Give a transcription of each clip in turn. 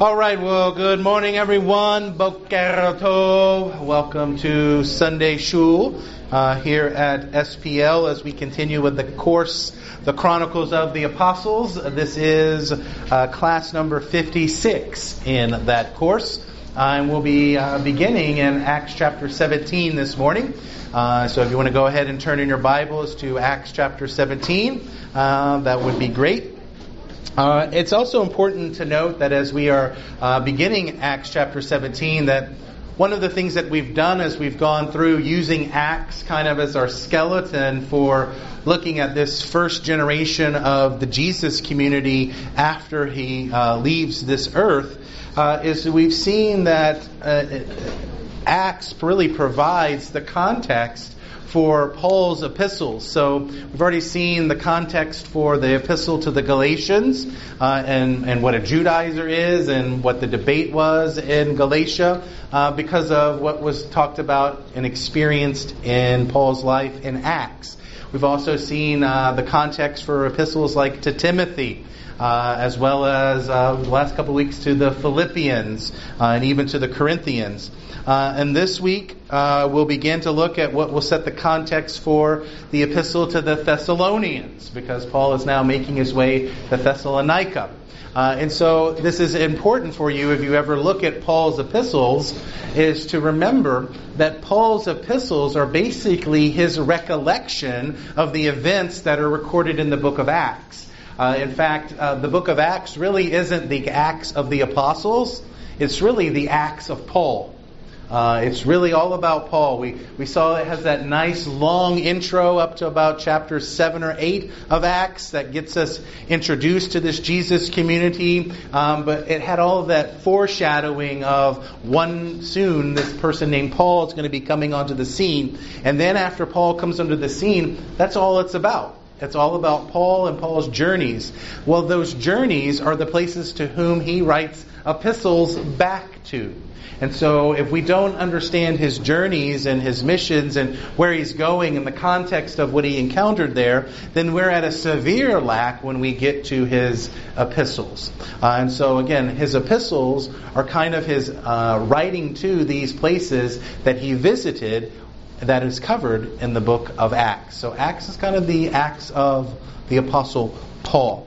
All right, well, good morning, everyone. Boker Tov. Welcome to Sunday Shul here at SPL as we continue with the course, The Chronicles of the Apostles. This is class number 56 in that course. And we'll be beginning in Acts chapter 17 this morning. So if you want to go ahead and turn in your Bibles to Acts chapter 17, that would be great. It's also important to note that as we are beginning Acts chapter 17, that one of the things that we've done as we've gone through using Acts kind of as our skeleton for looking at this first generation of the Jesus community after he leaves this earth, is we've seen that Acts really provides the context for Paul's epistles. So we've already seen the context for the epistle to the Galatians and what a Judaizer is and what the debate was in Galatia because of what was talked about and experienced in Paul's life in Acts. We've also seen the context for epistles like to Timothy, as well as the last couple of weeks to the Philippians and even to the Corinthians. And this week we'll begin to look at what will set the context for the epistle to the Thessalonians, because Paul is now making his way to Thessalonica. And so this is important for you if you ever look at Paul's epistles, is to remember that Paul's epistles are basically his recollection of the events that are recorded in the book of Acts. In fact, the book of Acts really isn't the Acts of the Apostles. It's really the Acts of Paul. It's really all about Paul. We saw it has that nice long intro up to about chapter 7 or 8 of Acts that gets us introduced to this Jesus community. But it had all of that foreshadowing of soon this person named Paul is going to be coming onto the scene. And then after Paul comes onto the scene, that's all it's about. It's all about Paul and Paul's journeys. Well, those journeys are the places to whom he writes epistles back to. And so if we don't understand his journeys and his missions and where he's going and the context of what he encountered there, then we're at a severe lack when we get to his epistles. And so again, his epistles are kind of his writing to these places that he visited that is covered in the book of Acts. So Acts is kind of the Acts of the Apostle Paul.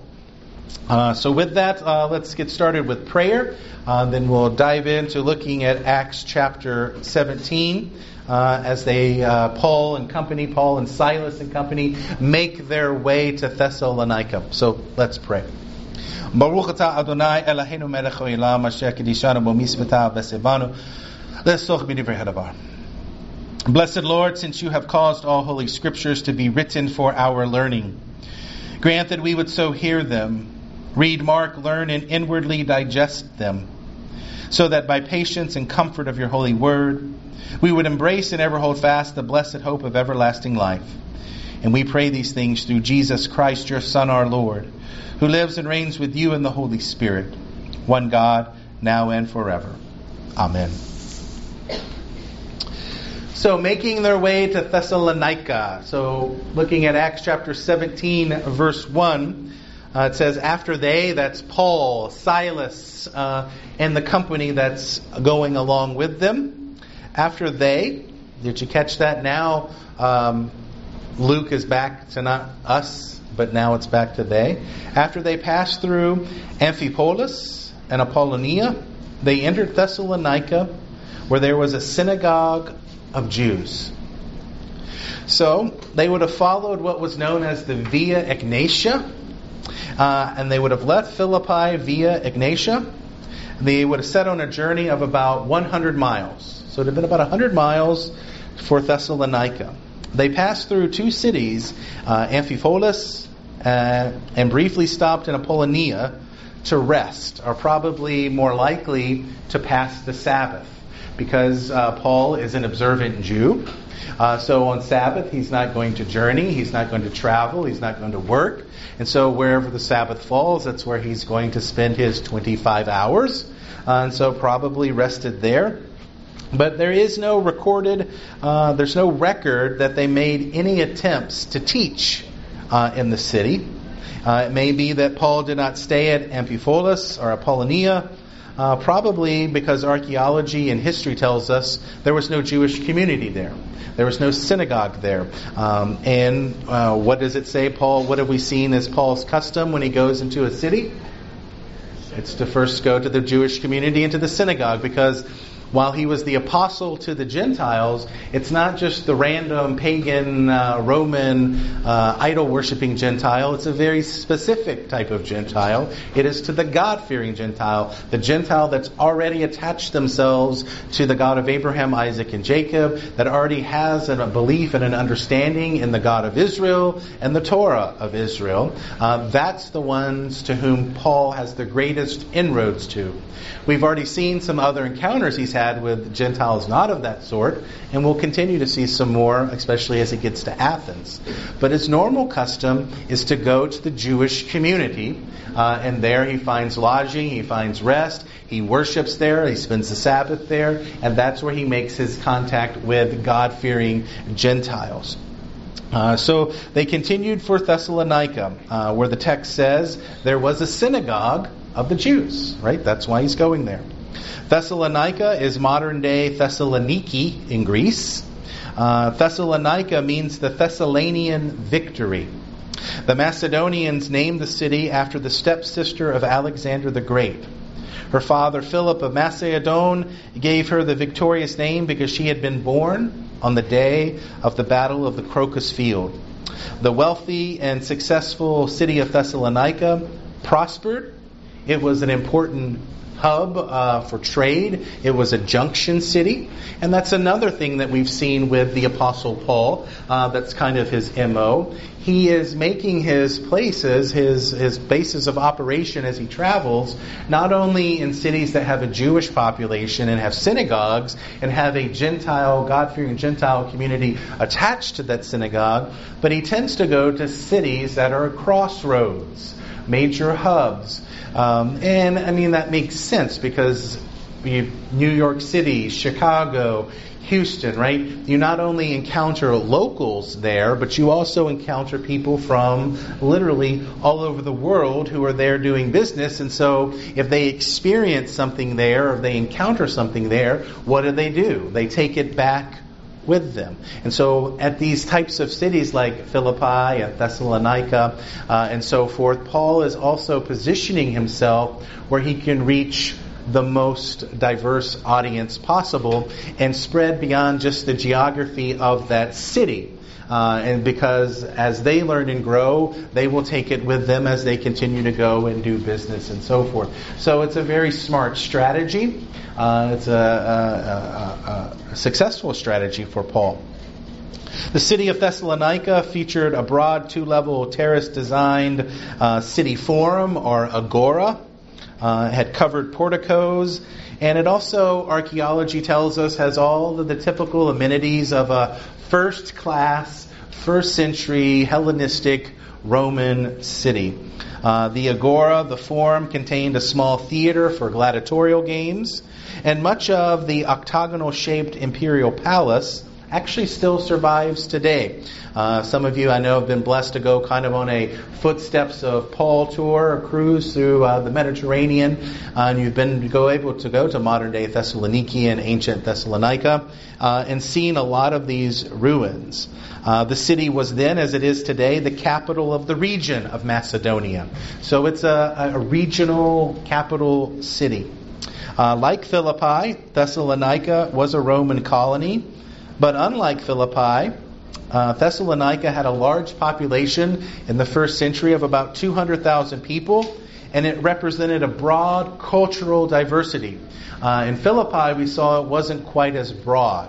So with that, let's get started with prayer. Then we'll dive into looking at Acts chapter 17 as Paul and Silas and company make their way to Thessalonica. So let's pray. Baruch atah Adonai Eloheinu melech haolam asher kiddushanu b'mitzvotav v'tzivanu le'asoch b'divrei hadavar. Blessed Lord, since you have caused all holy scriptures to be written for our learning, grant that we would so hear them, read, mark, learn, and inwardly digest them, so that by patience and comfort of your holy word, we would embrace and ever hold fast the blessed hope of everlasting life. And we pray these things through Jesus Christ, your Son, our Lord, who lives and reigns with you in the Holy Spirit, one God, now and forever. Amen. So making their way to Thessalonica. So looking at Acts chapter 17, verse 1, it says, after they, that's Paul, Silas, and the company that's going along with them. After they, did you catch that? Now Luke is back to not us, but now it's back to they. After they passed through Amphipolis and Apollonia, they entered Thessalonica, where there was a synagogue of Jews. So they would have followed what was known as the Via Egnatia, and they would have left Philippi via Egnatia. They would have set on a journey of about 100 miles. So it had been about 100 miles for Thessalonica. They passed through two cities, Amphipolis, and briefly stopped in Apollonia to rest, or probably more likely to pass the Sabbath, because Paul is an observant Jew. So on Sabbath, he's not going to journey, he's not going to travel, he's not going to work. And so wherever the Sabbath falls, that's where he's going to spend his 25 hours. And so probably rested there. But there is no there's no record that they made any attempts to teach in the city. It may be that Paul did not stay at Amphipolis or Apollonia, Probably because archaeology and history tells us there was no Jewish community there. There was no synagogue there. What does it say, Paul? What have we seen as Paul's custom when he goes into a city? It's to first go to the Jewish community and to the synagogue, because while he was the apostle to the Gentiles, it's not just the random pagan Roman idol-worshipping Gentile. It's a very specific type of Gentile. It is to the God-fearing Gentile, the Gentile that's already attached themselves to the God of Abraham, Isaac, and Jacob, that already has a belief and an understanding in the God of Israel and the Torah of Israel. That's the ones to whom Paul has the greatest inroads to. We've already seen some other encounters he's had with Gentiles not of that sort, and we'll continue to see some more, especially as it gets to Athens. But his normal custom is to go to the Jewish community, and there he finds lodging, he finds rest, he worships there, he spends the Sabbath there, and that's where he makes his contact with God-fearing Gentiles. So they continued for Thessalonica, where the text says there was a synagogue of the Jews, right? That's why he's going there. Thessalonica is modern-day Thessaloniki in Greece. Thessalonica means the Thessalonian victory. The Macedonians named the city after the stepsister of Alexander the Great. Her father Philip of Macedon gave her the victorious name because she had been born on the day of the Battle of the Crocus Field. The wealthy and successful city of Thessalonica prospered. It was an important hub for trade. It was a junction city. And that's another thing that we've seen with the Apostle Paul. That's kind of his MO. He is making his places, his bases of operation as he travels, not only in cities that have a Jewish population and have synagogues and have a Gentile, God-fearing Gentile community attached to that synagogue, but he tends to go to cities that are crossroads, major hubs. And I mean, that makes sense because New York City, Chicago, Houston, right? You not only encounter locals there, but you also encounter people from literally all over the world who are there doing business. And so if they experience something there or they encounter something there, what do? They take it back with them. And so at these types of cities like Philippi and Thessalonica and so forth, Paul is also positioning himself where he can reach the most diverse audience possible and spread beyond just the geography of that city. And because as they learn and grow, they will take it with them as they continue to go and do business and so forth. So it's a very smart strategy. It's a successful strategy for Paul. The city of Thessalonica featured a broad 2-level terrace-designed city forum or agora. Had covered porticos, and it also, archaeology tells us, has all of the typical amenities of a first-class, first-century Hellenistic Roman city. The agora, the forum, contained a small theater for gladiatorial games, and much of the octagonal-shaped imperial palace actually still survives today. Some of you, I know, have been blessed to go kind of on a footsteps of Paul tour, a cruise through the Mediterranean, and you've been able to go to modern-day Thessaloniki and ancient Thessalonica and seen a lot of these ruins. The city was then, as it is today, the capital of the region of Macedonia. So it's a regional capital city. Like Philippi, Thessalonica was a Roman colony. But unlike Philippi, Thessalonica had a large population in the first century of about 200,000 people, and it represented a broad cultural diversity. In Philippi, we saw it wasn't quite as broad.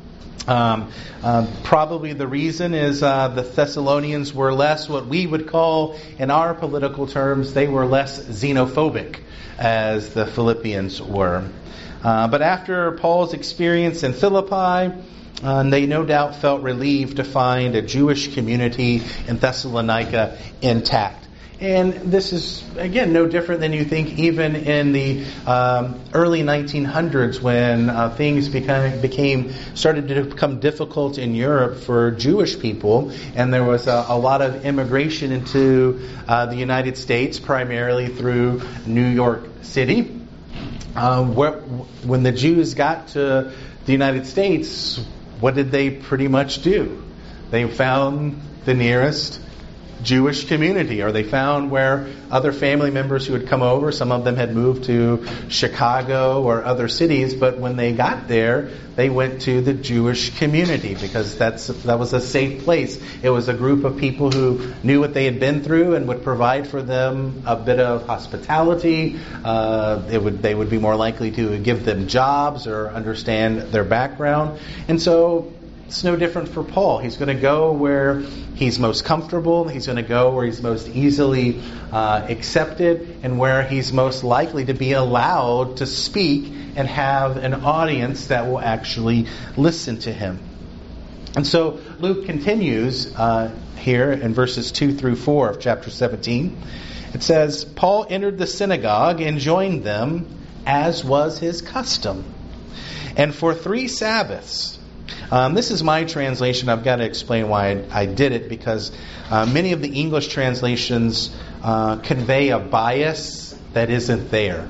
Probably the reason is the Thessalonians were less what we would call, in our political terms, they were less xenophobic as the Philippians were. But after Paul's experience in Philippi, they no doubt felt relieved to find a Jewish community in Thessalonica intact. And this is, again, no different than you think even in the early 1900s when things started to become difficult in Europe for Jewish people, and there was a lot of immigration into the United States, primarily through New York City. when the Jews got to the United States, what did they pretty much do? They found the nearest Jewish community, or they found where other family members who had come over, some of them had moved to Chicago or other cities, but when they got there, they went to the Jewish community because that was a safe place. It was a group of people who knew what they had been through and would provide for them a bit of hospitality. They would be more likely to give them jobs or understand their background. And so it's no different for Paul. He's going to go where he's most comfortable. He's going to go where he's most easily accepted and where he's most likely to be allowed to speak and have an audience that will actually listen to him. And so Luke continues here in verses 2 through 4 of chapter 17. It says, Paul entered the synagogue and joined them, as was his custom. And for 3 Sabbaths, this is my translation. I've got to explain why I did it, because many of the English translations convey a bias that isn't there.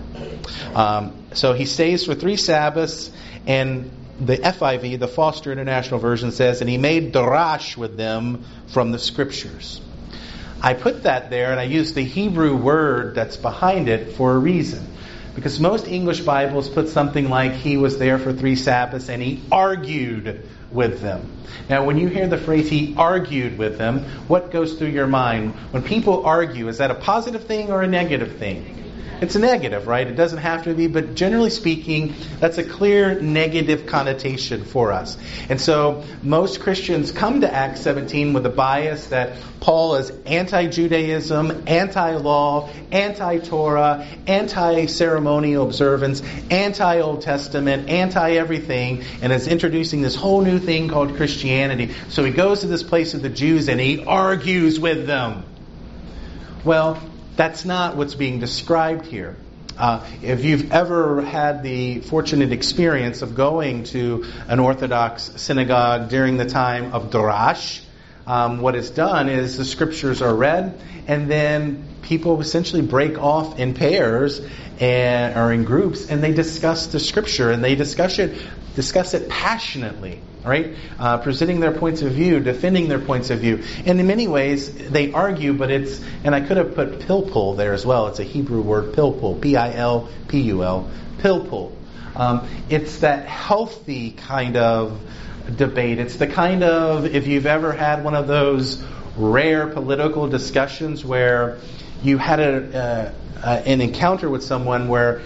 So he stays for 3 Sabbaths, and the FIV, the Foster International Version, says, and he made darash with them from the Scriptures. I put that there, and I used the Hebrew word that's behind it for a reason. Because most English Bibles put something like he was there for 3 Sabbaths and he argued with them. Now, when you hear the phrase he argued with them, what goes through your mind? When people argue, is that a positive thing or a negative thing? It's a negative, right? It doesn't have to be, but generally speaking, that's a clear negative connotation for us. And so most Christians come to Acts 17 with a bias that Paul is anti-Judaism, anti-law, anti-Torah, anti-ceremonial observance, anti-Old Testament, anti-everything, and is introducing this whole new thing called Christianity. So he goes to this place of the Jews and he argues with them. Well, that's not what's being described here. If you've ever had the fortunate experience of going to an Orthodox synagogue during the time of Darash, what is done is the Scriptures are read, and then people essentially break off in pairs or in groups, and they discuss the Scripture, and they discuss it passionately, right? Presenting their points of view, defending their points of view. And in many ways, they argue, but and I could have put pilpul there as well. It's a Hebrew word, pilpul, P-I-L-P-U-L, pilpul. It's that healthy kind of debate. It's the kind of, if you've ever had one of those rare political discussions where you had an encounter with someone where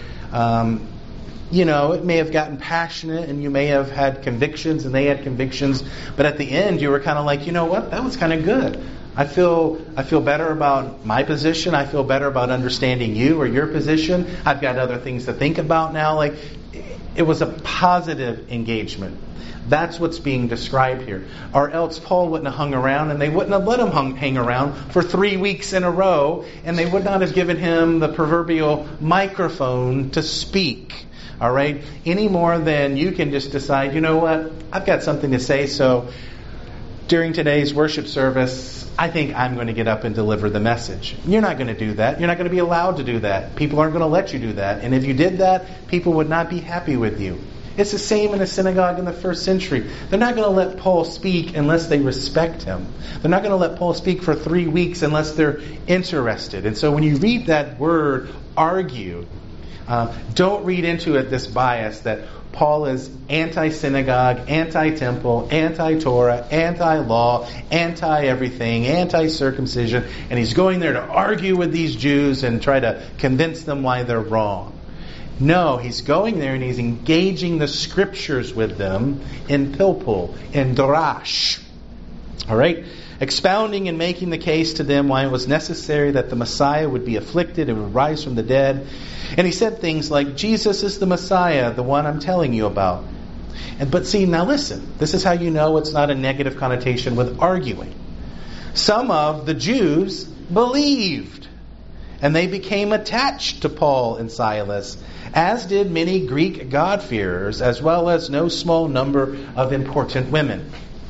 it may have gotten passionate and you may have had convictions and they had convictions, but at the end you were kind of like, you know what, that was kind of good. I feel better about my position. I feel better about understanding you or your position. I've got other things to think about now. Like, it was a positive engagement. That's what's being described here. Or else Paul wouldn't have hung around, and they wouldn't have let him hang around for 3 weeks in a row, and they would not have given him the proverbial microphone to speak. All right? Any more than you can just decide, you know what, I've got something to say, so during today's worship service, I think I'm going to get up and deliver the message. You're not going to do that. You're not going to be allowed to do that. People aren't going to let you do that. And if you did that, people would not be happy with you. It's the same in a synagogue in the first century. They're not going to let Paul speak unless they respect him. They're not going to let Paul speak for 3 weeks unless they're interested. And so when you read that word, argue, don't read into it this bias that Paul is anti-synagogue, anti-temple, anti-Torah, anti-law, anti-everything, anti-circumcision, and he's going there to argue with these Jews and try to convince them why they're wrong. No, he's going there and he's engaging the Scriptures with them in pilpul, in darash. All right? Expounding and making the case to them why it was necessary that the Messiah would be afflicted and would rise from the dead. And he said things like, Jesus is the Messiah, the one I'm telling you about. But see, now listen, this is how you know it's not a negative connotation with arguing. Some of the Jews believed, and they became attached to Paul and Silas, as did many Greek God-fearers, as well as no small number of important women.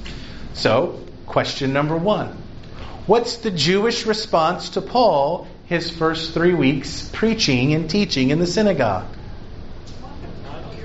So, question number 1. What's the Jewish response to Paul his first 3 weeks preaching and teaching in the synagogue?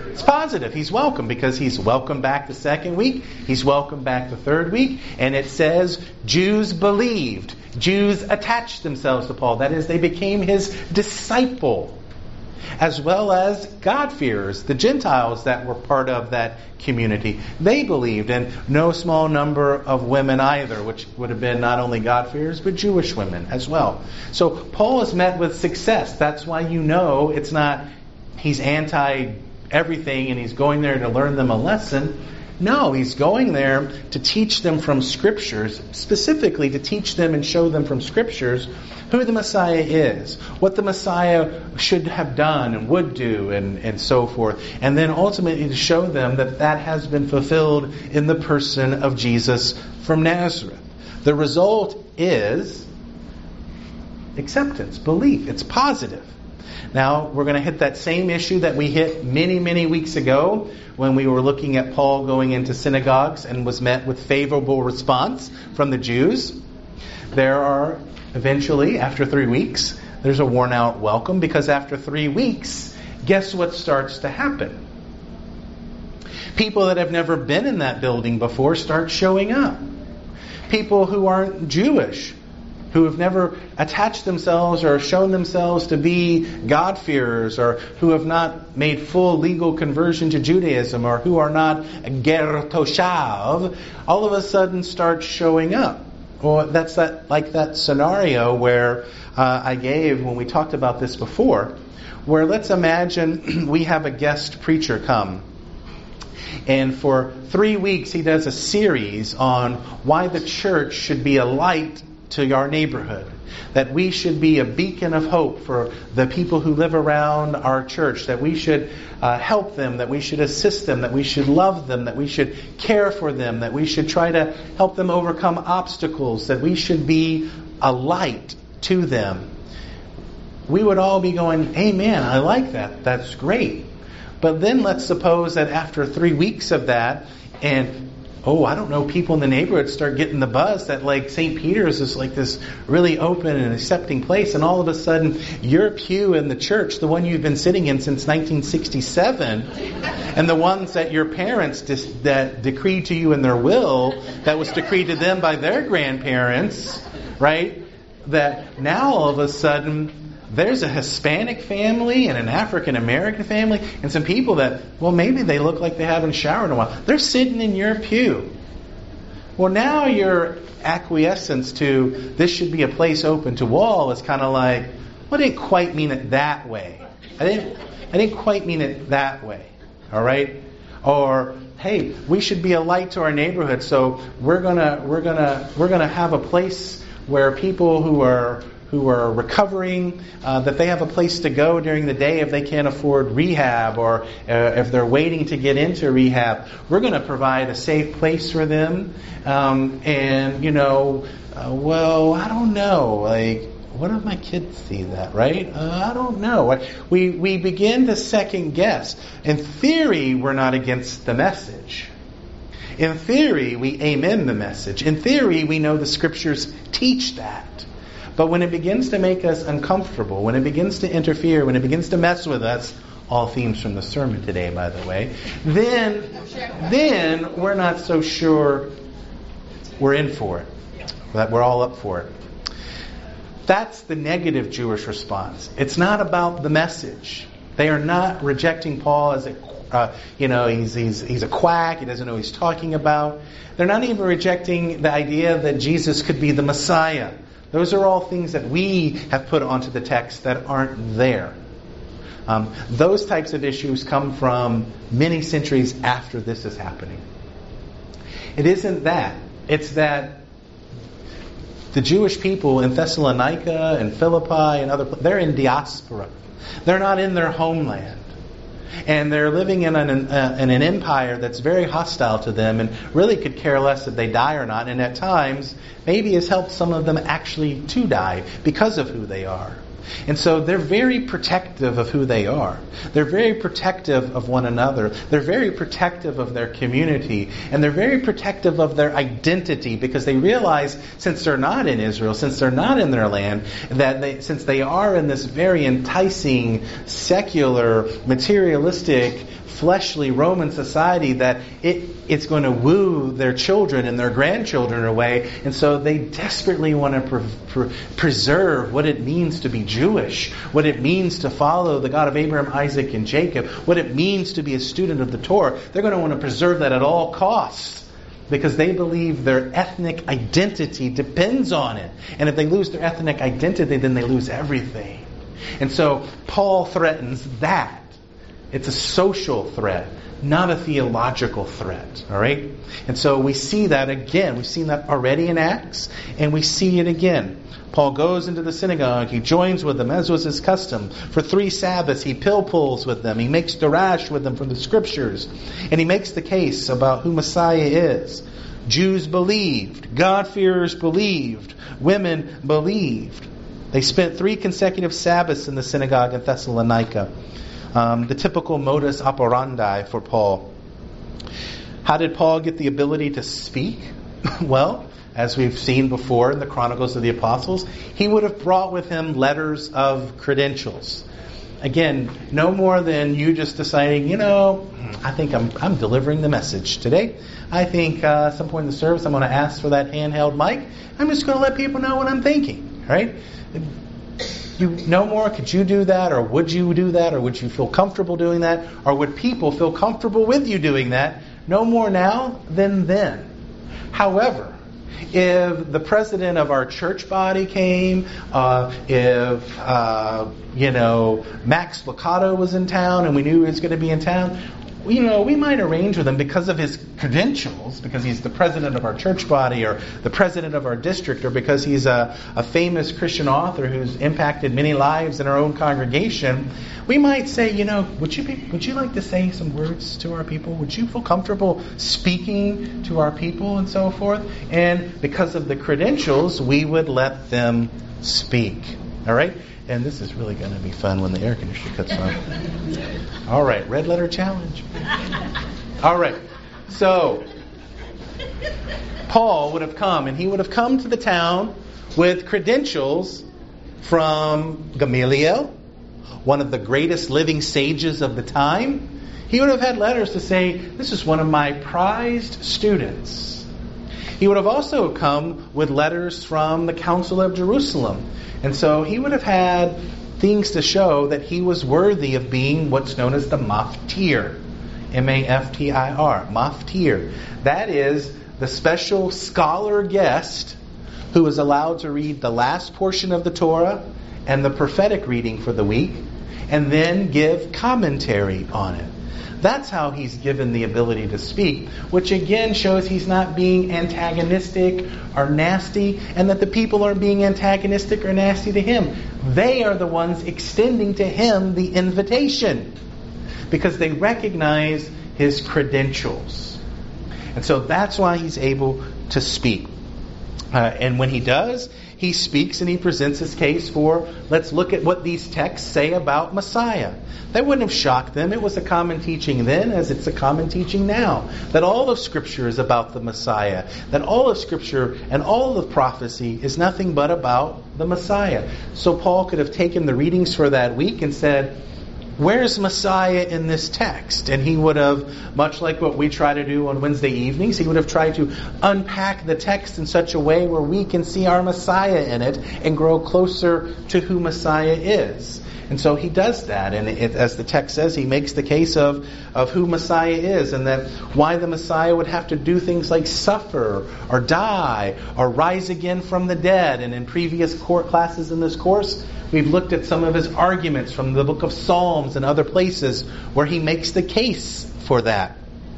It's positive. He's welcome because he's welcome back the second week. He's welcome back the third week. And it says Jews believed. Jews attached themselves to Paul. That is, they became his disciple. As well as God-fearers, the Gentiles that were part of that community. They believed, and no small number of women either, which would have been not only God-fearers, but Jewish women as well. So Paul is met with success. That's why you know it's not he's anti-everything and he's going there to learn them a lesson. No, he's going there to teach them from Scriptures, specifically to teach them and show them from Scriptures who the Messiah is, what the Messiah should have done and would do, and so forth. And then ultimately to show them that that has been fulfilled in the person of Jesus from Nazareth. The result is acceptance, belief. It's positive. Now, we're going to hit that same issue that we hit many, many weeks ago when we were looking at Paul going into synagogues and was met with favorable response from the Jews. There are, eventually, after 3 weeks, there's a worn out welcome, because after 3 weeks, guess what starts to happen? People that have never been in that building before start showing up. People who aren't Jewish, who have never attached themselves or shown themselves to be God-fearers, or who have not made full legal conversion to Judaism, or who are not ger toshav, all of a sudden start showing up. Well, that's like that scenario where I gave when we talked about this before, where let's imagine we have a guest preacher come. And for 3 weeks he does a series on why the church should be a light to our neighborhood. That we should be a beacon of hope for the people who live around our church. That we should help them. That we should assist them. That we should love them. That we should care for them. That we should try to help them overcome obstacles. That we should be a light to them. We would all be going, amen, I like that. That's great. But then let's suppose that after 3 weeks of that, and I don't know, people in the neighborhood start getting the buzz that like St. Peter's is like this really open and accepting place, and all of a sudden your pew in the church, the one you've been sitting in since 1967, and the ones that your parents that decreed to you in their will, that was decreed to them by their grandparents, right? That now all of a sudden there's a Hispanic family and an African American family and some people that, well, maybe they look like they haven't showered in a while. They're sitting in your pew. Well, now your acquiescence to this should be a place open to all is kind of like, well, I didn't quite mean it that way. I didn't quite mean it that way. All right? Or, hey, we should be a light to our neighborhood, so we're gonna have a place where people who are recovering, that they have a place to go during the day if they can't afford rehab, or if they're waiting to get into rehab. We're going to provide a safe place for them. Well, I don't know. Like, what if my kids see that, right? I don't know. We begin to second guess. In theory, we're not against the message. In theory, we amen the message. In theory, we know the Scriptures teach that. But when it begins to make us uncomfortable, when it begins to interfere, when it begins to mess with us, all themes from the sermon today, by the way, then we're not so sure we're in for it, that we're all up for it. That's the negative Jewish response. It's not about the message. They are not rejecting Paul as he's a quack, he doesn't know what he's talking about. They're not even rejecting the idea that Jesus could be the Messiah. Those are all things that we have put onto the text that aren't there. Those types of issues come from many centuries after this is happening. It isn't that. It's that the Jewish people in Thessalonica and Philippi and they're in diaspora. They're not in their homeland. And they're living in an empire that's very hostile to them and really could care less if they die or not. And at times, maybe has helped some of them actually to die because of who they are. And so they're very protective of who they are. They're very protective of one another. They're very protective of their community. And they're very protective of their identity, because they realize, since they're not in Israel, since they're not in their land, that since they are in this very enticing, secular, materialistic, fleshly Roman society, that it's going to woo their children and their grandchildren away. And so they desperately want to preserve what it means to be Jewish, what it means to follow the God of Abraham, Isaac, and Jacob, what it means to be a student of the Torah. They're going to want to preserve that at all costs, because they believe their ethnic identity depends on it. And if they lose their ethnic identity, then they lose everything. And so Paul threatens that. It's a social threat, not a theological threat. All right? And so we see that again. We've seen that already in Acts, and we see it again. Paul goes into the synagogue. He joins with them, as was his custom. For 3 Sabbaths, he pilpulls with them. He makes darash with them from the Scriptures. And he makes the case about who Messiah is. Jews believed. God-fearers believed. Women believed. They spent 3 consecutive Sabbaths in the synagogue in Thessalonica. The typical modus operandi for Paul. How did Paul get the ability to speak? Well, as we've seen before in the Chronicles of the Apostles, he would have brought with him letters of credentials. Again, no more than you just deciding, I think I'm delivering the message today. I think at some point in the service I'm going to ask for that handheld mic. I'm just going to let people know what I'm thinking, right? No more could you do that, or would you do that, or would you feel comfortable doing that, or would people feel comfortable with you doing that? No more now than then. However, if the president of our church body came, if Max Lucado was in town and we knew he was going to be in town, we might arrange with him because of his credentials, because he's the president of our church body or the president of our district, or because he's a famous Christian author who's impacted many lives in our own congregation. We might say, would you like to say some words to our people? Would you feel comfortable speaking to our people and so forth? And because of the credentials, we would let them speak. All right? And this is really going to be fun when the air conditioner cuts on. All right, red letter challenge. All right, so Paul would have come, and he would have come to the town with credentials from Gamaliel, one of the greatest living sages of the time. He would have had letters to say, this is one of my prized students. He would have also come with letters from the Council of Jerusalem. And so he would have had things to show that he was worthy of being what's known as the maftir. M-A-F-T-I-R. Maftir. That is the special scholar guest who is allowed to read the last portion of the Torah and the prophetic reading for the week, and then give commentary on it. That's how he's given the ability to speak, which again shows he's not being antagonistic or nasty, and that the people aren't being antagonistic or nasty to him. They are the ones extending to him the invitation, because they recognize his credentials. And so that's why he's able to speak. And when he does, he speaks and he presents his case for, let's look at what these texts say about Messiah. That wouldn't have shocked them. It was a common teaching then, as it's a common teaching now, that all of Scripture is about the Messiah. That all of Scripture and all of prophecy is nothing but about the Messiah. So Paul could have taken the readings for that week and said, where's Messiah in this text? And he would have, much like what we try to do on Wednesday evenings, he would have tried to unpack the text in such a way where we can see our Messiah in it and grow closer to who Messiah is. And so he does that, and as the text says, he makes the case of who Messiah is, and that why the Messiah would have to do things like suffer, or die, or rise again from the dead. And in previous classes in this course, we've looked at some of his arguments from the book of Psalms and other places where he makes the case for that.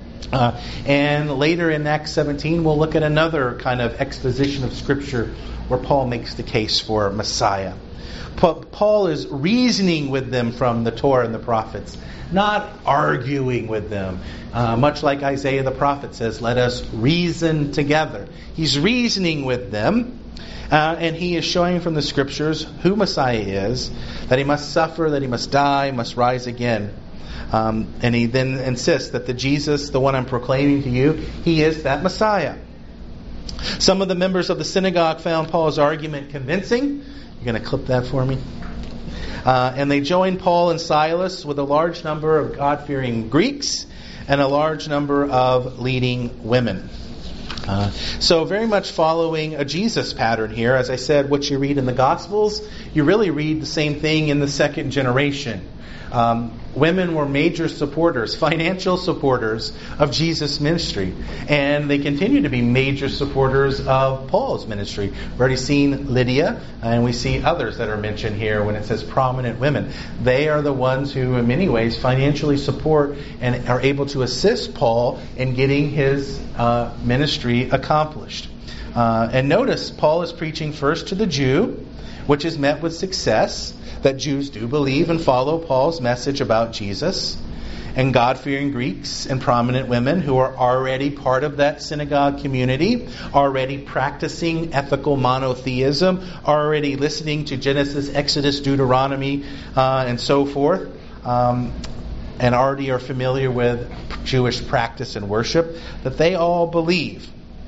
And later in Acts 17, we'll look at another kind of exposition of Scripture where Paul makes the case for Messiah. Paul is reasoning with them from the Torah and the prophets, not arguing with them. Much like Isaiah the prophet says, let us reason together. He's reasoning with them. And he is showing from the scriptures who Messiah is, that he must suffer, that he must die, must rise again. And he then insists that the Jesus, the one I'm proclaiming to you, he is that Messiah. Some of the members of the synagogue found Paul's argument convincing. You're going to clip that for me? And they joined Paul and Silas with a large number of God-fearing Greeks and a large number of leading women. So very much following a Jesus pattern here. As I said, what you read in the Gospels, you really read the same thing in the second generation. Women were major supporters, financial supporters of Jesus' ministry. And they continue to be major supporters of Paul's ministry. We've already seen Lydia, and we see others that are mentioned here when it says prominent women. They are the ones who, in many ways, financially support and are able to assist Paul in getting his ministry accomplished. And notice, Paul is preaching first to the Jew, which is met with success, that Jews do believe and follow Paul's message about Jesus, and God-fearing Greeks and prominent women who are already part of that synagogue community, already practicing ethical monotheism, already listening to Genesis, Exodus, Deuteronomy, and so forth, and already are familiar with Jewish practice and worship, that they all believe.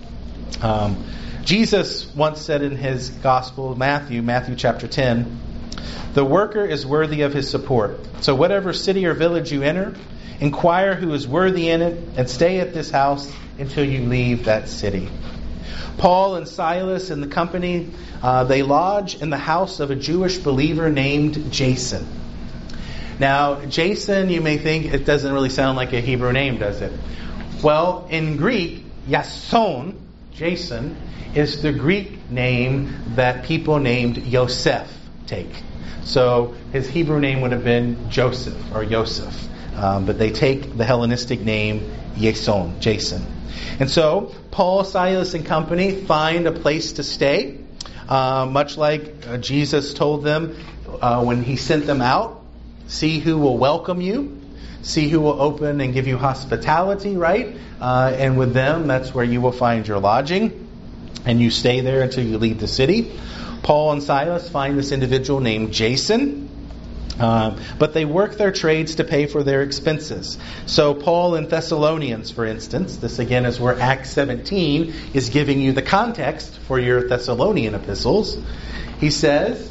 Jesus once said in his Gospel, Matthew chapter 10, "The worker is worthy of his support. So whatever city or village you enter, inquire who is worthy in it, and stay at this house until you leave that city." Paul and Silas and the company, they lodge in the house of a Jewish believer named Jason. Now, Jason, you may think it doesn't really sound like a Hebrew name, does it? Well, in Greek, Yason, Jason, is the Greek name that people named Yosef take. So his Hebrew name would have been Joseph or Yosef. But they take the Hellenistic name Jason. And so Paul, Silas, and company find a place to stay, much like Jesus told them when he sent them out. See who will welcome you. See who will open and give you hospitality, right? And with them, that's where you will find your lodging. And you stay there until you leave the city. Paul and Silas find this individual named Jason, but they work their trades to pay for their expenses. So Paul in Thessalonians, for instance, this again is where Acts 17 is giving you the context for your Thessalonian epistles. He says,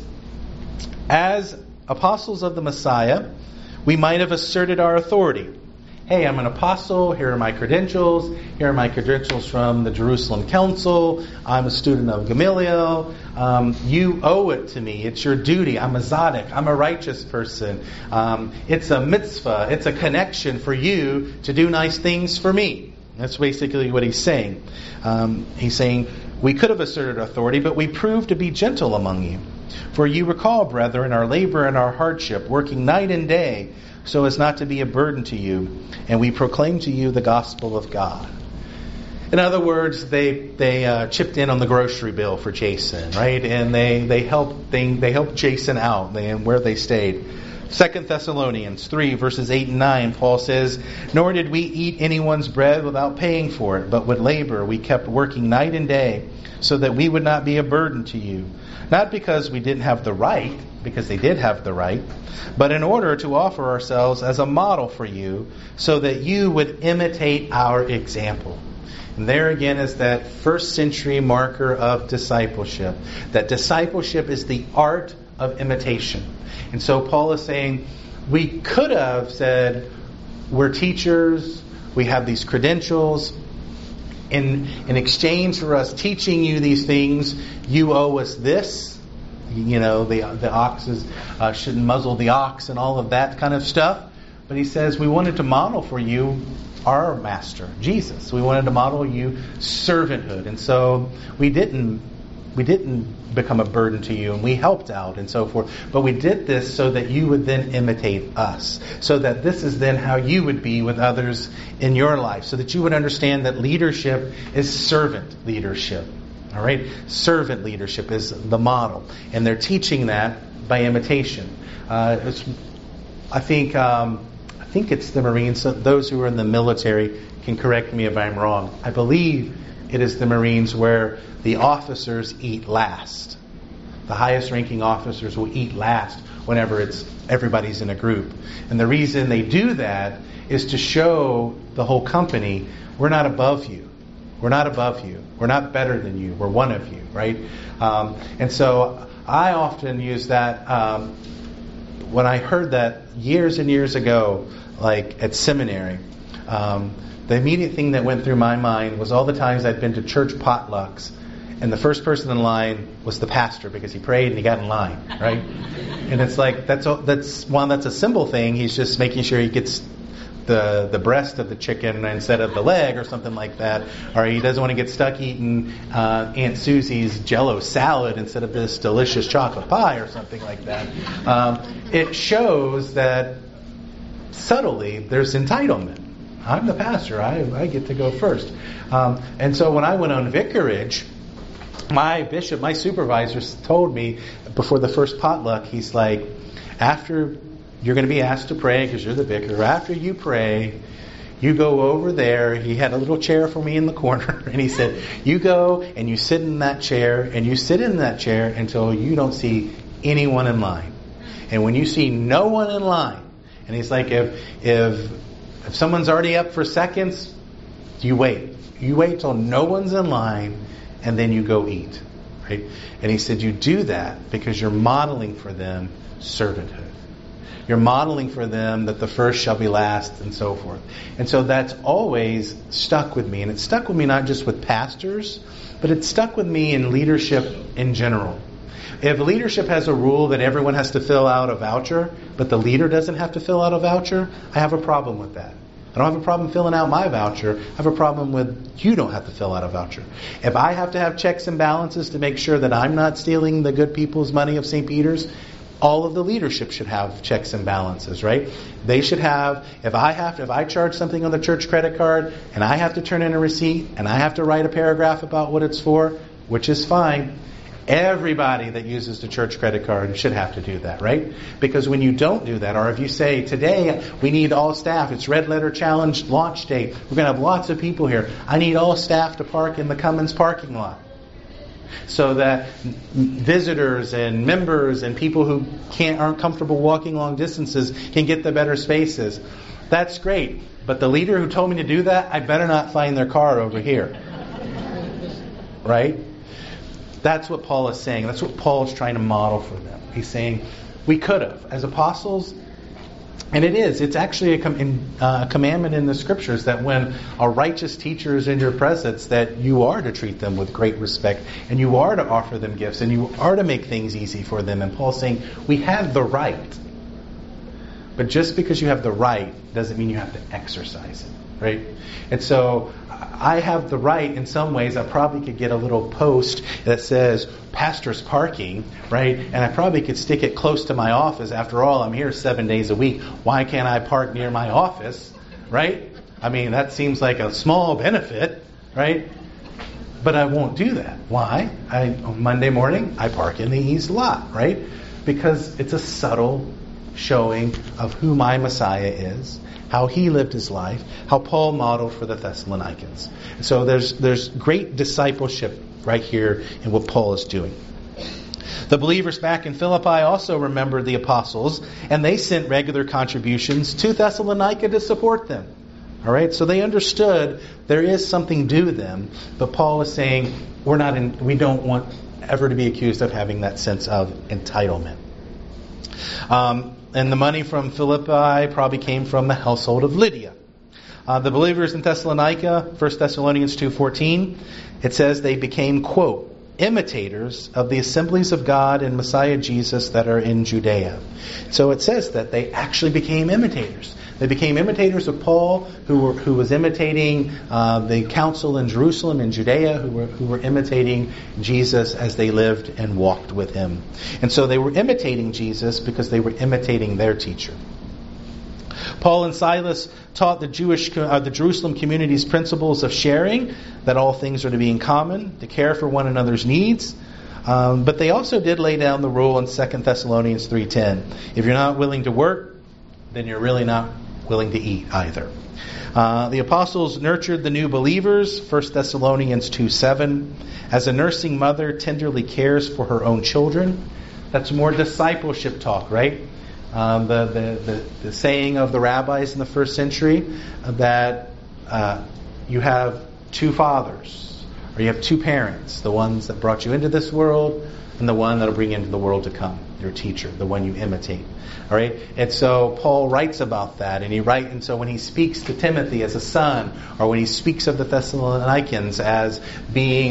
"As apostles of the Messiah, we might have asserted our authority. Hey, I'm an apostle, here are my credentials, here are my credentials from the Jerusalem Council, I'm a student of Gamaliel, you owe it to me, it's your duty, I'm a tzaddik, I'm a righteous person, it's a mitzvah, it's a connection for you to do nice things for me." That's basically what he's saying. He's saying, we could have asserted authority, but we proved to be gentle among you. For you recall, brethren, our labor and our hardship, working night and day, so as not to be a burden to you, and we proclaim to you the gospel of God. In other words, they chipped in on the grocery bill for Jason, right? And they helped Jason out and where they stayed. 2 Thessalonians 3 verses 8 and 9, Paul says, "Nor did we eat anyone's bread without paying for it, but with labor we kept working night and day, so that we would not be a burden to you. Not because we didn't have the right, because they did have the right, but in order to offer ourselves as a model for you, so that you would imitate our example." And there again is that first century marker of discipleship. That discipleship is the art of imitation. And so Paul is saying, we could have said, we're teachers, we have these credentials. In exchange for us teaching you these things, you owe us this. You know, the oxes shouldn't muzzle the ox and all of that kind of stuff. But he says, we wanted to model for you our master, Jesus. We wanted to model you servanthood. And so we didn't become a burden to you, and we helped out and so forth. But we did this so that you would then imitate us. So that this is then how you would be with others in your life. So that you would understand that leadership is servant leadership. All right? Servant leadership is the model. And they're teaching that by imitation. I think it's the Marines. So those who are in the military can correct me if I'm wrong. I believe It is the Marines where the officers eat last. The highest ranking officers will eat last whenever everybody's in a group. And the reason they do that is to show the whole company, we're not above you. We're not above you. We're not better than you. We're one of you, right? And so I often use that when I heard that years and years ago, like at seminary. The immediate thing that went through my mind was all the times I'd been to church potlucks, and the first person in line was the pastor because he prayed and he got in line, right? And it's like that's a simple thing. He's just making sure he gets the breast of the chicken instead of the leg or something like that, or he doesn't want to get stuck eating Aunt Susie's Jell-O salad instead of this delicious chocolate pie or something like that. It shows that subtly there's entitlement. I'm the pastor. I get to go first. And so when I went on vicarage, my bishop, my supervisor told me before the first potluck, he's like, after you're going to be asked to pray because you're the vicar, after you pray, you go over there. He had a little chair for me in the corner, and he said, you go and you sit in that chair, and you sit in that chair until you don't see anyone in line. And when you see no one in line, and he's like, if someone's already up for seconds, you wait. You wait till no one's in line, and then you go eat. Right? And he said, you do that because you're modeling for them servanthood. You're modeling for them that the first shall be last, and so forth. And so that's always stuck with me. And it's stuck with me not just with pastors, but it's stuck with me in leadership in general. If leadership has a rule that everyone has to fill out a voucher, but the leader doesn't have to fill out a voucher, I have a problem with that. I don't have a problem filling out my voucher. I have a problem with you don't have to fill out a voucher. If I have to have checks and balances to make sure that I'm not stealing the good people's money of St. Peter's, all of the leadership should have checks and balances, right? They should have, if I charge something on the church credit card and I have to turn in a receipt and I have to write a paragraph about what it's for, which is fine, everybody that uses the church credit card should have to do that, right? Because when you don't do that, or if you say, today we need all staff, it's Red Letter Challenge launch day, we're going to have lots of people here, I need all staff to park in the Cummins parking lot, so that visitors and members and people who aren't comfortable walking long distances can get the better spaces. That's great. But the leader who told me to do that, I better not find their car over here. Right? That's what Paul is saying. That's what Paul is trying to model for them. He's saying, we could have. As apostles, and it is. It's actually a commandment in the Scriptures that when a righteous teacher is in your presence, that you are to treat them with great respect, and you are to offer them gifts, and you are to make things easy for them. And Paul's saying, we have the right. But just because you have the right doesn't mean you have to exercise it. Right? And so I have the right in some ways. I probably could get a little post that says pastor's parking, right? And I probably could stick it close to my office. After all, I'm here 7 days a week. Why can't I park near my office? Right? I mean, that seems like a small benefit, right? But I won't do that. Why? On Monday morning, I park in the east lot, right? Because it's a subtle showing of who my Messiah is, how he lived his life, how Paul modeled for the Thessalonians. So there's great discipleship right here in what Paul is doing. The believers back in Philippi also remembered the apostles, and they sent regular contributions to Thessalonica to support them. All right, so they understood there is something due them, but Paul is saying we don't want ever to be accused of having that sense of entitlement. And the money from Philippi probably came from the household of Lydia. The believers in Thessalonica, 1 Thessalonians 2:14, it says they became, quote, imitators of the assemblies of God in Messiah Jesus that are in Judea. So it says that they actually became imitators. They became imitators of Paul, who was imitating the council in Jerusalem and Judea, who were imitating Jesus as they lived and walked with him. And so they were imitating Jesus because they were imitating their teacher. Paul and Silas taught the Jerusalem community's principles of sharing, that all things are to be in common, to care for one another's needs. But they also did lay down the rule in 2 Thessalonians 3:10. If you're not willing to work, then you're really not willing to eat either. The apostles nurtured the new believers, 1 Thessalonians 2:7. As a nursing mother tenderly cares for her own children. That's more discipleship talk, right? The saying of the rabbis in the first century that you have two fathers, or you have two parents, the ones that brought you into this world and the one that will bring you into the world to come, your teacher, the one you imitate. All right? And so Paul writes about that, and so when he speaks to Timothy as a son, or when he speaks of the Thessalonians as being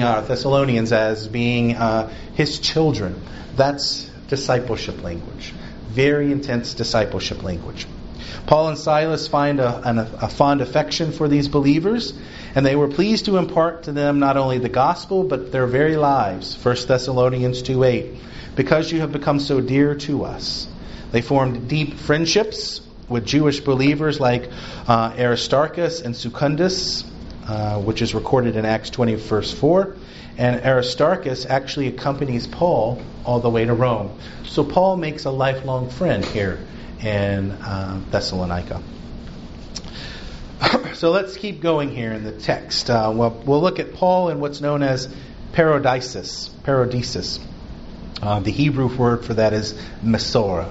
his children, that's discipleship language. Very intense discipleship language. Paul and Silas find a fond affection for these believers, and they were pleased to impart to them not only the gospel, but their very lives. 1 Thessalonians 2:8. Because you have become so dear to us. They formed deep friendships with Jewish believers like Aristarchus and Secundus, which is recorded in Acts 20, verse 4. And Aristarchus actually accompanies Paul all the way to Rome. So Paul makes a lifelong friend here in Thessalonica. So let's keep going here in the text. We'll look at Paul and what's known as paradisis. The Hebrew word for that is mesora.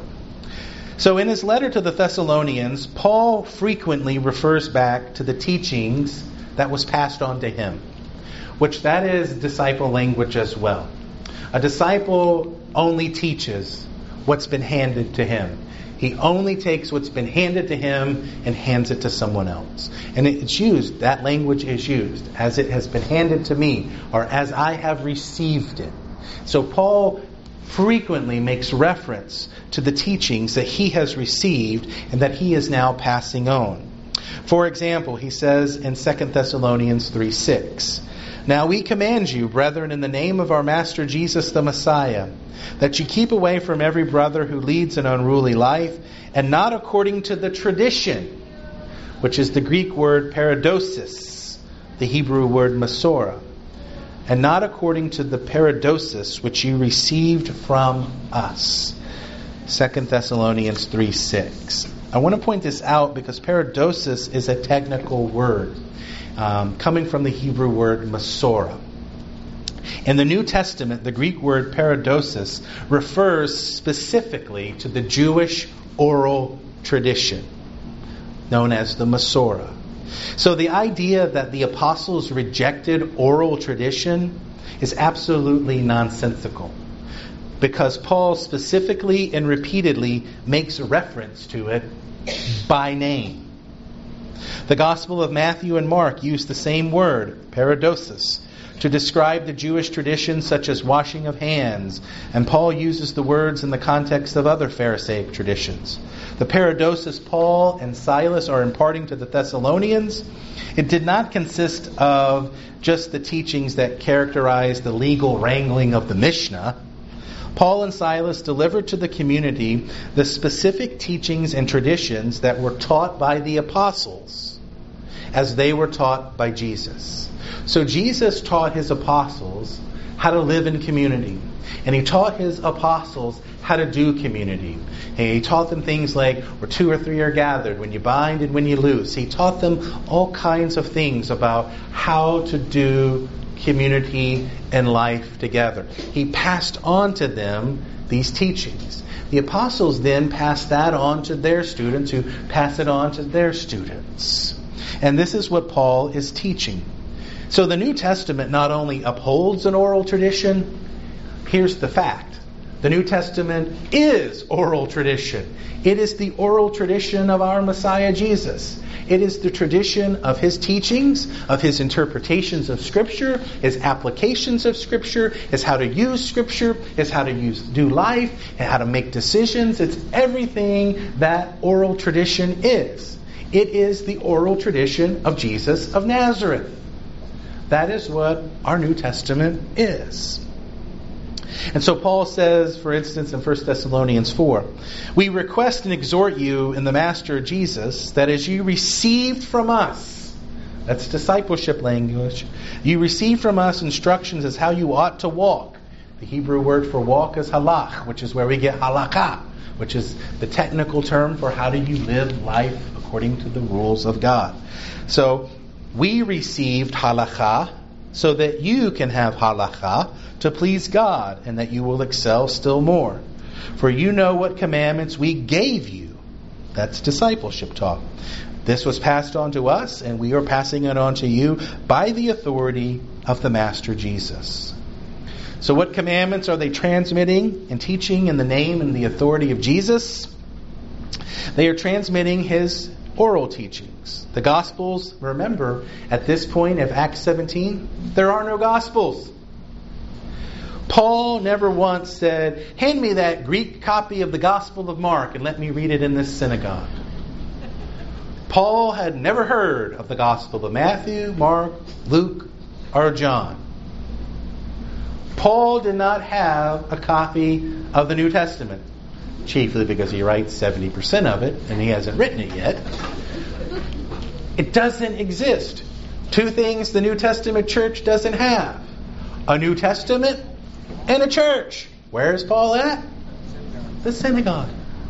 So in his letter to the Thessalonians, Paul frequently refers back to the teachings that was passed on to him, which that is disciple language as well. A disciple only teaches what's been handed to him. He only takes what's been handed to him and hands it to someone else. And it's used, that language is used, as it has been handed to me, or as I have received it. So Paul frequently makes reference to the teachings that he has received and that he is now passing on. For example, he says in 2 Thessalonians 3:6, Now we command you, brethren, in the name of our Master Jesus the Messiah, that you keep away from every brother who leads an unruly life, and not according to the tradition, which is the Greek word paradosis, the Hebrew word mesora, and not according to the paradosis which you received from us. 2 Thessalonians 3:6. I want to point this out because paradosis is a technical word, coming from the Hebrew word mesora. In the New Testament, the Greek word paradosis refers specifically to the Jewish oral tradition, known as the mesora. So the idea that the apostles rejected oral tradition is absolutely nonsensical, because Paul specifically and repeatedly makes reference to it by name. The Gospel of Matthew and Mark use the same word, paradosis, to describe the Jewish traditions such as washing of hands, and Paul uses the words in the context of other Pharisaic traditions. The paradosis Paul and Silas are imparting to the Thessalonians, it did not consist of just the teachings that characterize the legal wrangling of the Mishnah. Paul and Silas delivered to the community the specific teachings and traditions that were taught by the apostles as they were taught by Jesus. So Jesus taught his apostles how to live in community. And he taught his apostles how to do community. And he taught them things like, where 2 or 3 are gathered, when you bind and when you loose. He taught them all kinds of things about how to do community and life together. He passed on to them these teachings. The apostles then passed that on to their students, who pass it on to their students. And this is what Paul is teaching. So the New Testament not only upholds an oral tradition, here's the fact. The New Testament is oral tradition. It is the oral tradition of our Messiah Jesus. It is the tradition of his teachings, of his interpretations of Scripture, his applications of Scripture, his how to use Scripture, his how to do life, and how to make decisions. It's everything that oral tradition is. It is the oral tradition of Jesus of Nazareth. That is what our New Testament is. And so Paul says, for instance, in 1 Thessalonians 4, we request and exhort you in the Master Jesus that as you received from us, that's discipleship language, you received from us instructions as how you ought to walk. The Hebrew word for walk is halach, which is where we get halakha, which is the technical term for how do you live life according to the rules of God. So we received halakha so that you can have halakha to please God, and that you will excel still more. For you know what commandments we gave you. That's discipleship talk. This was passed on to us, and we are passing it on to you by the authority of the Master Jesus. So what commandments are they transmitting and teaching in the name and the authority of Jesus? They are transmitting His oral teachings. The Gospels, remember, at this point of Acts 17, there are no Gospels. Paul never once said, hand me that Greek copy of the Gospel of Mark and let me read it in this synagogue. Paul had never heard of the Gospel of Matthew, Mark, Luke, or John. Paul did not have a copy of the New Testament, chiefly because he writes 70% of it and he hasn't written it yet. It doesn't exist. Two things the New Testament church doesn't have: a New Testament and a church. Where is Paul at? The synagogue.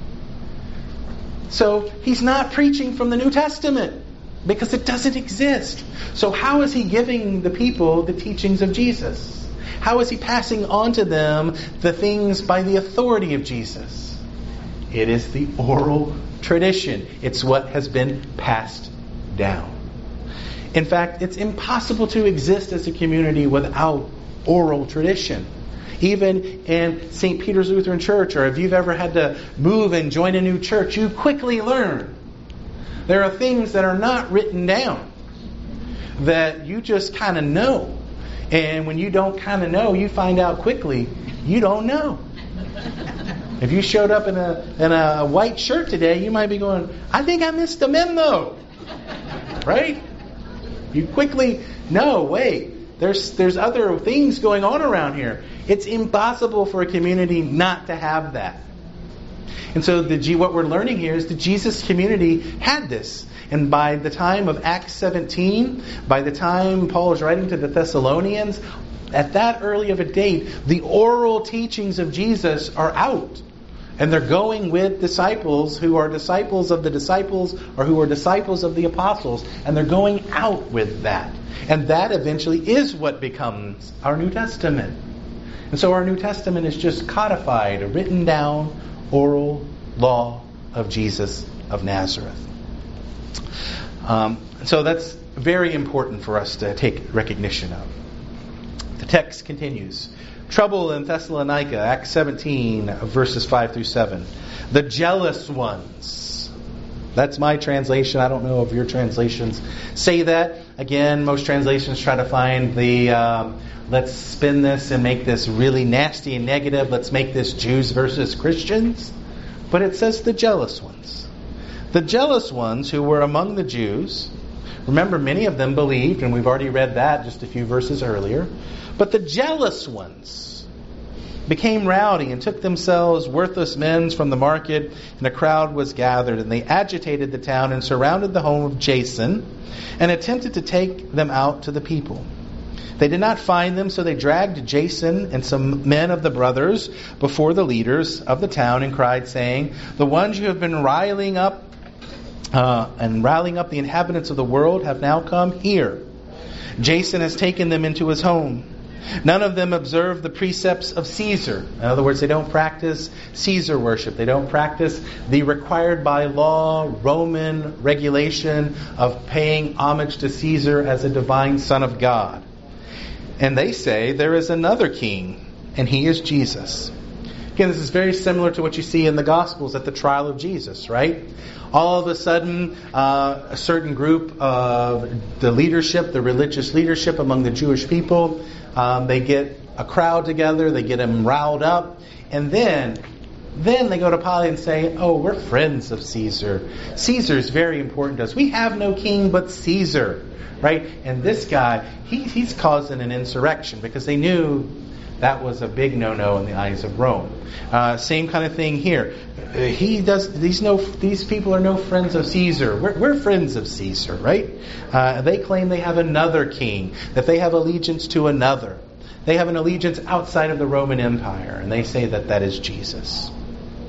So he's not preaching from the New Testament because it doesn't exist. So how is he giving the people the teachings of Jesus? How is he passing on to them the things by the authority of Jesus? It is the oral tradition. It's what has been passed down. In fact, it's impossible to exist as a community without oral tradition. Even in St. Peter's Lutheran Church, or if you've ever had to move and join a new church, you quickly learn there are things that are not written down that you just kind of know. And when you don't kind of know, you find out quickly you don't know. If you showed up in a white shirt today, you might be going, I think I missed a memo. Right? You quickly know, wait, there's other things going on around here. It's impossible for a community not to have that. And so what we're learning here is the Jesus community had this. And by the time of Acts 17, by the time Paul is writing to the Thessalonians, at that early of a date, the oral teachings of Jesus are out. And they're going with disciples who are disciples of the disciples, or who are disciples of the apostles. And they're going out with that. And that eventually is what becomes our New Testament. And so our New Testament is just codified, a written down oral law of Jesus of Nazareth. So that's very important for us to take recognition of. The text continues. Trouble in Thessalonica, Acts 17, verses 5 through 7. The jealous ones. That's my translation. I don't know if your translations say that. Again, most translations try to find the let's spin this and make this really nasty and negative. Let's make this Jews versus Christians. But it says the jealous ones. The jealous ones who were among the Jews. Remember, many of them believed, and we've already read that just a few verses earlier. But the jealous ones became rowdy and took themselves worthless men from the market, and a crowd was gathered, and they agitated the town and surrounded the home of Jason and attempted to take them out to the people. They did not find them, so they dragged Jason and some men of the brothers before the leaders of the town and cried, saying, the ones you have been riling up the inhabitants of the world have now come here. Jason has taken them into his home. None of them observe the precepts of Caesar. In other words, they don't practice Caesar worship. They don't practice the required by law Roman regulation of paying homage to Caesar as a divine son of God. And they say there is another king, and he is Jesus. Again, this is very similar to what you see in the Gospels at the trial of Jesus, right? All of a sudden, a certain group of the leadership, the religious leadership among the Jewish people, they get a crowd together, they get them riled up, and then they go to Pilate and say, oh, we're friends of Caesar. Caesar's very important to us. We have no king but Caesar, right? And this guy, he's causing an insurrection because they knew that was a big no-no in the eyes of Rome. Same kind of thing here. These people are no friends of Caesar. We're friends of Caesar, right? They claim they have another king, that they have allegiance to another. They have an allegiance outside of the Roman Empire, and they say that is Jesus.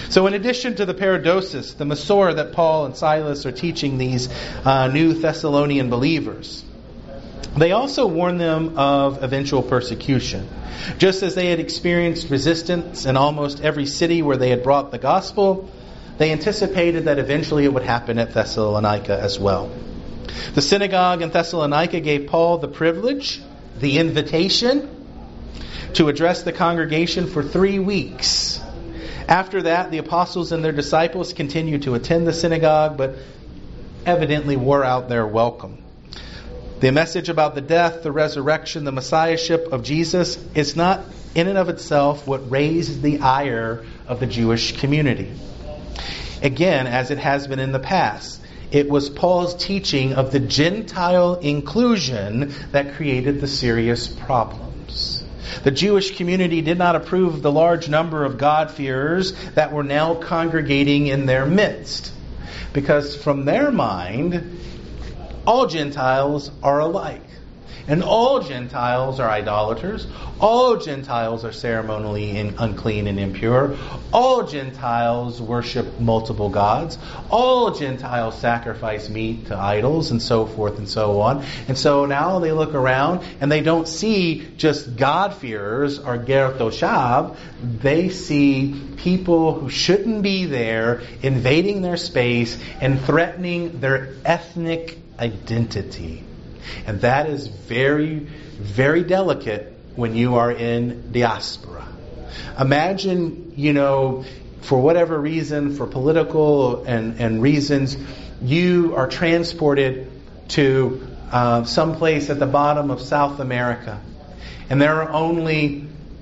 So in addition to the paradosis, the Masorah that Paul and Silas are teaching these new Thessalonian believers, they also warn them of eventual persecution. Just as they had experienced resistance in almost every city where they had brought the gospel, they anticipated that eventually it would happen at Thessalonica as well. The synagogue in Thessalonica gave Paul the privilege, the invitation, to address the congregation for 3 weeks. After that, the apostles and their disciples continued to attend the synagogue, but evidently wore out their welcome. The message about the death, the resurrection, the messiahship of Jesus is not in and of itself what raised the ire of the Jewish community. Again, as it has been in the past, it was Paul's teaching of the Gentile inclusion that created the serious problems. The Jewish community did not approve of the large number of God-fearers that were now congregating in their midst, because from their mind, all Gentiles are alike. And all Gentiles are idolaters. All Gentiles are ceremonially unclean and impure. All Gentiles worship multiple gods. All Gentiles sacrifice meat to idols, and so forth and so on. And so now they look around and they don't see just God-fearers or ger toshab. They see people who shouldn't be there invading their space and threatening their ethnic identity. And that is very, very delicate when you are in diaspora. Imagine, for whatever reason, for political and reasons, you are transported to some place at the bottom of South America. And there are only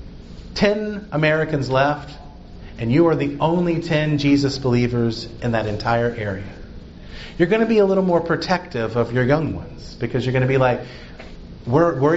10 Americans left, and you are the only 10 Jesus believers in that entire area. You're going to be a little more protective of your young ones, because you're going to be like, we're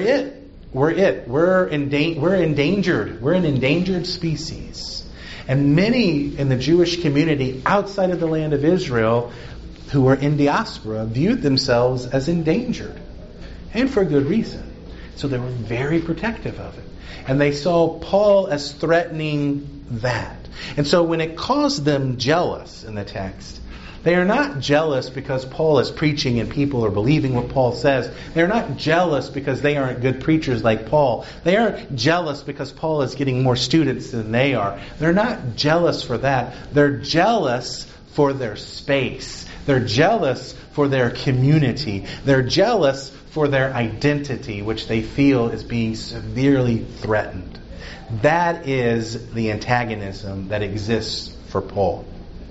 endangered. We're an endangered species. And many in the Jewish community outside of the land of Israel who were in diaspora viewed themselves as endangered, and for good reason. So they were very protective of it. And they saw Paul as threatening that. And so when it caused them jealous in the text, they are not jealous because Paul is preaching and people are believing what Paul says. They're not jealous because they aren't good preachers like Paul. They aren't jealous because Paul is getting more students than they are. They're not jealous for that. They're jealous for their space. They're jealous for their community. They're jealous for their identity, which they feel is being severely threatened. That is the antagonism that exists for Paul.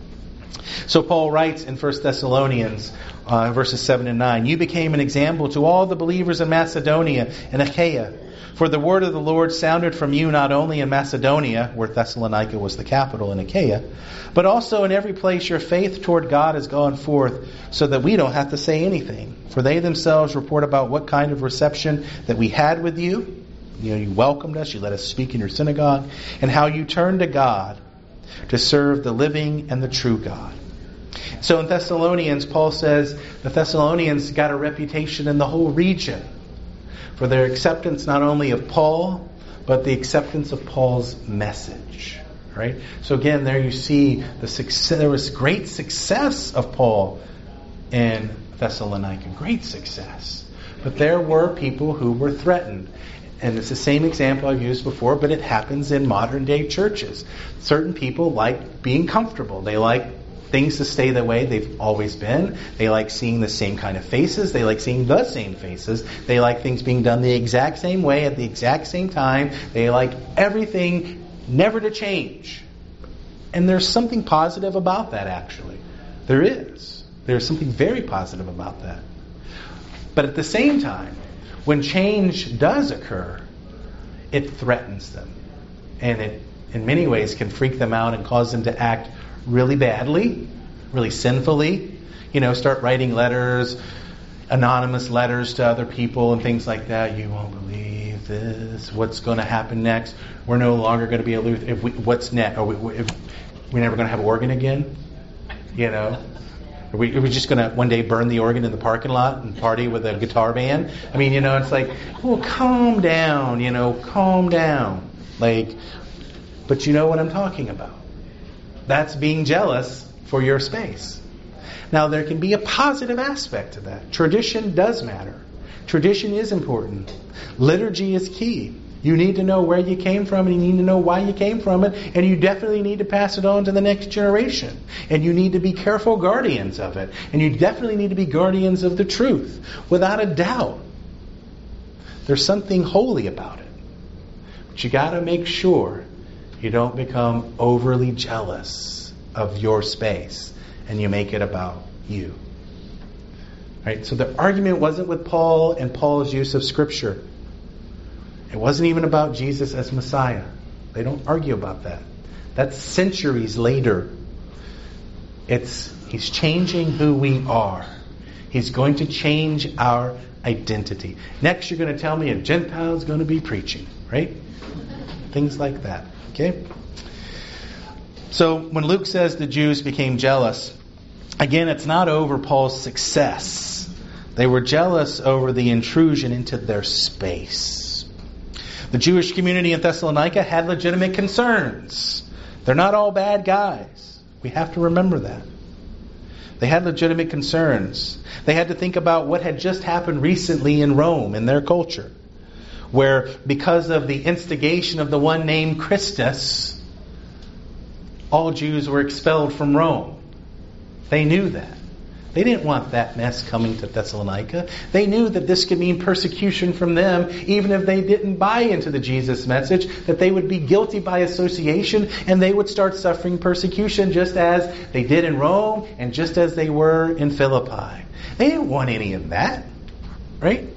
So Paul writes in 1 Thessalonians verses 7 and 9, "You became an example to all the believers in Macedonia and Achaia. For the word of the Lord sounded from you not only in Macedonia, where Thessalonica was the capital, in Achaia, but also in every place your faith toward God has gone forth, so that we don't have to say anything. For they themselves report about what kind of reception that we had with you. You welcomed us, you let us speak in your synagogue, and how you turned to God to serve the living and the true God." So in Thessalonians, Paul says the Thessalonians got a reputation in the whole region for their acceptance not only of Paul, but the acceptance of Paul's message. Right? So again, there you see there was great success of Paul in Thessalonica. Great success. But there were people who were threatened. And it's the same example I've used before, but it happens in modern day churches. Certain people like being comfortable. They like things to stay the way they've always been. They like seeing the same kind of faces. They like seeing the same faces. They like things being done the exact same way at the exact same time. They like everything never to change. And there's something positive about that, actually. There is. There's something very positive about that. But at the same time, when change does occur, it threatens them. And it, in many ways, can freak them out and cause them to act really badly, really sinfully. Start writing letters, anonymous letters to other people and things like that. You won't believe this. What's going to happen next? We're no longer going to be able to... What's next? Are we're never going to have an organ again? Are we just going to one day burn the organ in the parking lot and party with a guitar band? It's like, well, calm down, calm down. But you know what I'm talking about. That's being jealous for your space. Now, there can be a positive aspect to that. Tradition does matter. Tradition is important. Liturgy is key. You need to know where you came from, and you need to know why you came from it, and you definitely need to pass it on to the next generation. And you need to be careful guardians of it. And you definitely need to be guardians of the truth. Without a doubt. There's something holy about it. But you got to make sure you don't become overly jealous of your space and you make it about you. Right? So the argument wasn't with Paul and Paul's use of Scripture. It wasn't even about Jesus as Messiah. They don't argue about that. That's centuries later. He's changing who we are. He's going to change our identity. Next, you're going to tell me a Gentile's going to be preaching, right? Things like that. Okay? So when Luke says the Jews became jealous, again, it's not over Paul's success. They were jealous over the intrusion into their space. The Jewish community in Thessalonica had legitimate concerns. They're not all bad guys. We have to remember that. They had legitimate concerns. They had to think about what had just happened recently in Rome, in their culture, where because of the instigation of the one named Christus, all Jews were expelled from Rome. They knew that. They didn't want that mess coming to Thessalonica. They knew that this could mean persecution from them, even if they didn't buy into the Jesus message, that they would be guilty by association and they would start suffering persecution just as they did in Rome and just as they were in Philippi. They didn't want any of that, right?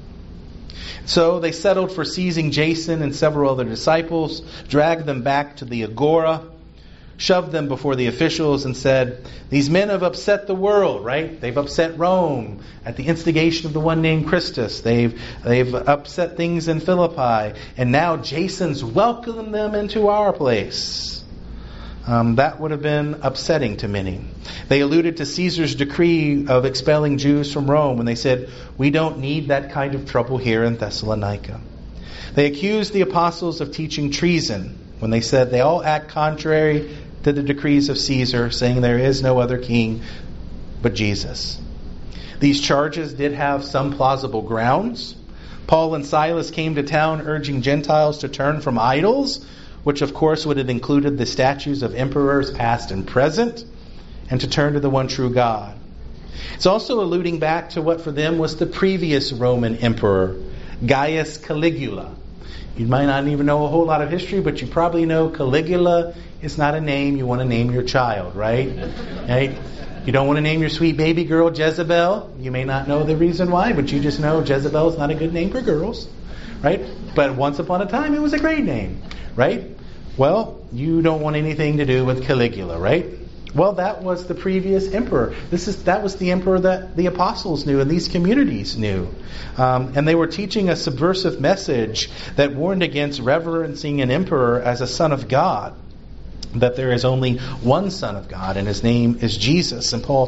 So they settled for seizing Jason and several other disciples, dragged them back to the agora, shoved them before the officials and said, these men have upset the world, right? They've upset Rome at the instigation of the one named Christus. They've upset things in Philippi. And now Jason's welcomed them into our place. That would have been upsetting to many. They alluded to Caesar's decree of expelling Jews from Rome when they said, we don't need that kind of trouble here in Thessalonica. They accused the apostles of teaching treason when they said they all act contrary to the decrees of Caesar, saying there is no other king but Jesus. These charges did have some plausible grounds. Paul and Silas came to town urging Gentiles to turn from idols, which of course would have included the statues of emperors past and present, and to turn to the one true God. It's also alluding back to what for them was the previous Roman emperor, Gaius Caligula. You might not even know a whole lot of history, but you probably know Caligula is not a name you want to name your child, right? Right? You don't want to name your sweet baby girl Jezebel. You may not know the reason why, but you just know Jezebel is not a good name for girls, right? But once upon a time, it was a great name, right? Well, you don't want anything to do with Caligula, right? Well, that was the previous emperor. That was the emperor that the apostles knew and these communities knew. And they were teaching a subversive message that warned against reverencing an emperor as a son of God. That there is only one Son of God, and His name is Jesus. And Paul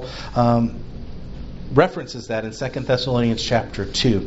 references that in 2 Thessalonians chapter 2.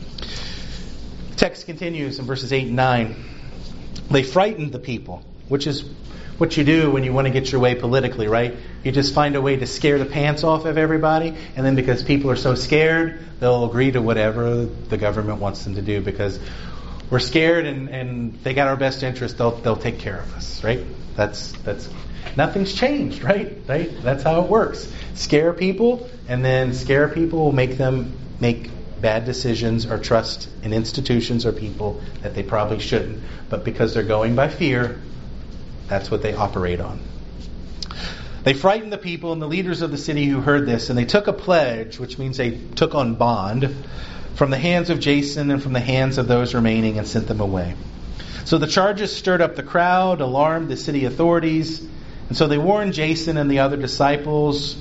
The text continues in verses 8 and 9. They frightened the people, which is what you do when you want to get your way politically, right? You just find a way to scare the pants off of everybody, and then because people are so scared, they'll agree to whatever the government wants them to do because we're scared and they got our best interest, they'll take care of us, right? That's nothing's changed, right? That's how it works. Scare people, and then scare people will make them make bad decisions or trust in institutions or people that they probably shouldn't. But because they're going by fear, that's what they operate on. They frightened the people and the leaders of the city who heard this, and they took a pledge, which means they took on bond, from the hands of Jason and from the hands of those remaining and sent them away. So the charges stirred up the crowd, alarmed the city authorities, and so they warned Jason and the other disciples.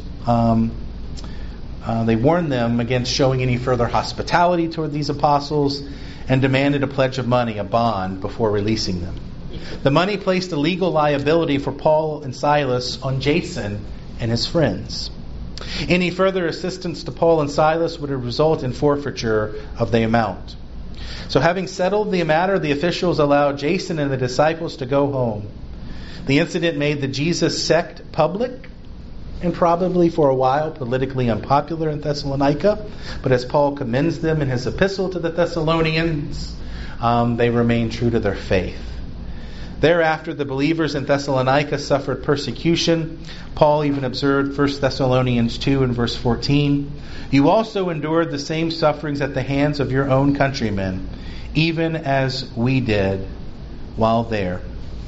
They warned them against showing any further hospitality toward these apostles and demanded a pledge of money, a bond, before releasing them. The money placed a legal liability for Paul and Silas on Jason and his friends. Any further assistance to Paul and Silas would result in forfeiture of the amount. So having settled the matter, the officials allowed Jason and the disciples to go home. The incident made the Jesus sect public and probably for a while politically unpopular in Thessalonica. But as Paul commends them in his epistle to the Thessalonians, they remain true to their faith. Thereafter, the believers in Thessalonica suffered persecution. Paul even observed 1 Thessalonians 2 and verse 14. You also endured the same sufferings at the hands of your own countrymen, even as we did while there.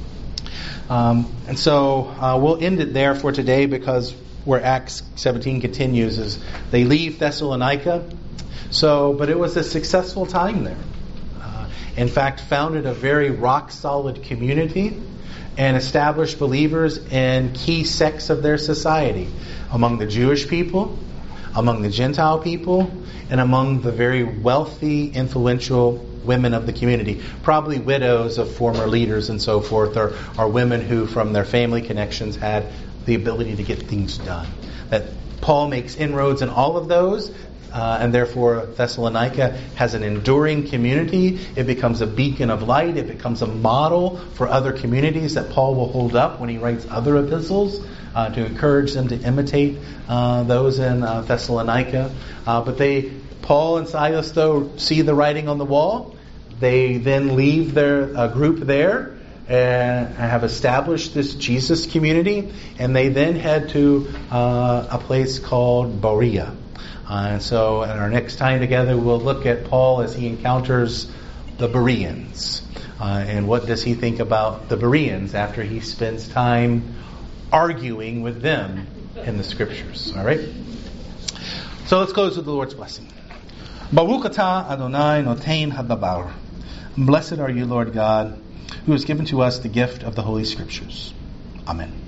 And so we'll end it there for today, because where Acts 17 continues is they leave Thessalonica. But it was a successful time there. In fact, founded a very rock-solid community and established believers in key sects of their society, among the Jewish people, among the Gentile people, and among the very wealthy, influential women of the community, probably widows of former leaders and so forth, or women who, from their family connections, had the ability to get things done. That Paul makes inroads in all of those, and therefore Thessalonica has an enduring community. It becomes a beacon of light. It becomes a model for other communities that Paul will hold up when he writes other epistles to encourage them to imitate those in Thessalonica. But Paul and Silas, though, see the writing on the wall. They then leave their group there and have established this Jesus community, and they then head to a place called Berea. And so in our next time together, we'll look at Paul as he encounters the Bereans. And what does he think about the Bereans after he spends time arguing with them in the Scriptures. All right? So let's close with the Lord's blessing. Baruch atah Adonai notein hadabar. Blessed are you, Lord God, who has given to us the gift of the Holy Scriptures. Amen.